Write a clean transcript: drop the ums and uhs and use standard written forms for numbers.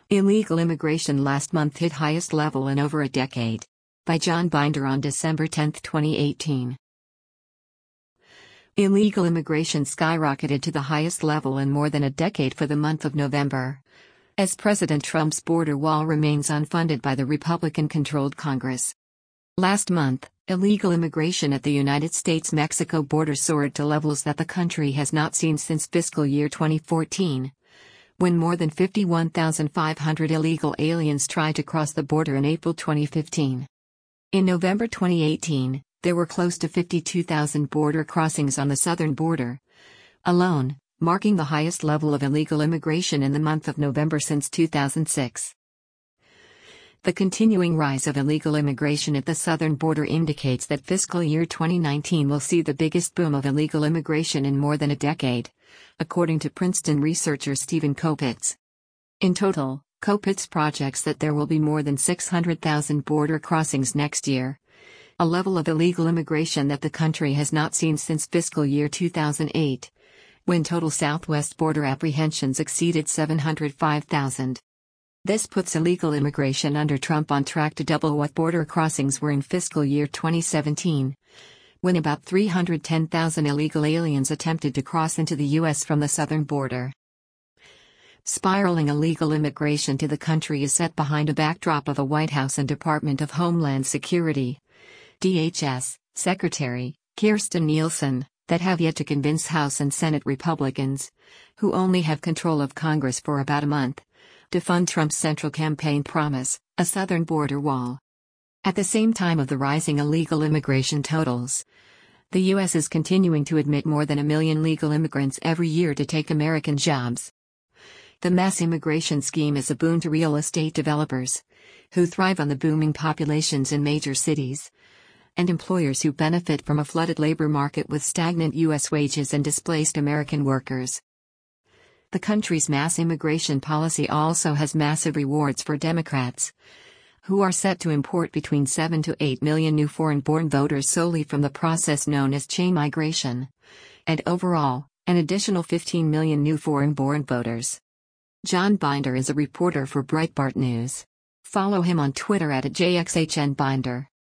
Illegal immigration last month hit highest level in over a decade. By John Binder on December 10, 2018. Illegal immigration skyrocketed to the highest level in more than a decade for the month of November, as President Trump's border wall remains unfunded by the Republican-controlled Congress. Last month, illegal immigration at the United States-Mexico border soared to levels that the country has not seen since fiscal year 2014. When more than 51,500 illegal aliens tried to cross the border in April 2015. In November 2018, there were close to 52,000 border crossings on the southern border alone, marking the highest level of illegal immigration in the month of November since 2006. The continuing rise of illegal immigration at the southern border indicates that fiscal year 2019 will see the biggest boom of illegal immigration in more than a decade, according to Princeton researcher Stephen Kopitz. In total, Kopitz projects that there will be more than 600,000 border crossings next year, a level of illegal immigration that the country has not seen since fiscal year 2008, when total southwest border apprehensions exceeded 705,000. This puts illegal immigration under Trump on track to double what border crossings were in fiscal year 2017, when about 310,000 illegal aliens attempted to cross into the U.S. from the southern border. Spiraling illegal immigration to the country is set behind a backdrop of a White House and Department of Homeland Security (DHS) Secretary, Kirstjen Nielsen, that have yet to convince House and Senate Republicans, who only have control of Congress for about a month, to fund Trump's central campaign promise, a southern border wall. At the same time of the rising illegal immigration totals, the U.S. is continuing to admit more than 1 million legal immigrants every year to take American jobs. The mass immigration scheme is a boon to real estate developers, who thrive on the booming populations in major cities, and employers who benefit from a flooded labor market with stagnant U.S. wages and displaced American workers. The country's mass immigration policy also has massive rewards for Democrats, who are set to import between 7 to 8 million new foreign-born voters solely from the process known as chain migration, and overall, an additional 15 million new foreign-born voters. John Binder is a reporter for Breitbart News. Follow him on Twitter @JXHNBinder.